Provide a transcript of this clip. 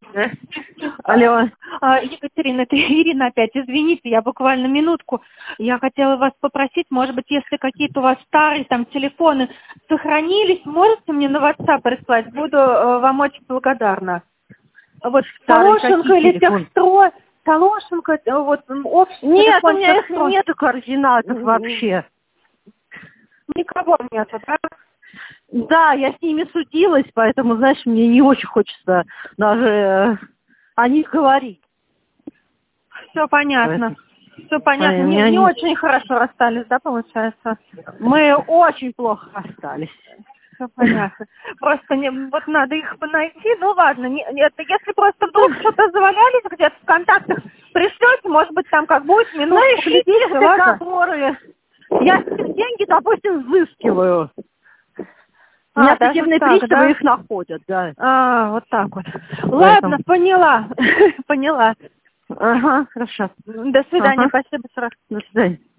Да. Алло. Екатерина, это Ирина опять. Извините, я буквально минутку. Я хотела вас попросить, может быть, если какие-то у вас старые там телефоны сохранились, можете мне на WhatsApp прислать? Буду вам очень благодарна. Вот Талошенко или Техстро, Талошенко, вот общий Нет, телефон у меня их Техстро. нету координатов вообще. Никого нету, да? Да, я с ними судилась, поэтому, знаешь, мне не очень хочется даже о них говорить. Все понятно. Все понятно. Не очень хорошо расстались, да, получается? Мы очень плохо расстались. Все понятно. Просто вот надо их найти. Ну ладно, если просто вдруг что-то завалялись где-то в контактах, пришлете, может быть, там как будет минутку. Ну, ищите, которые... Я с них деньги, допустим, взыскиваю. У меня судебные приставы их находят, да. Вот так вот. Ладно, поняла. Поняла. Ага, хорошо. До свидания, спасибо, Сара. До свидания.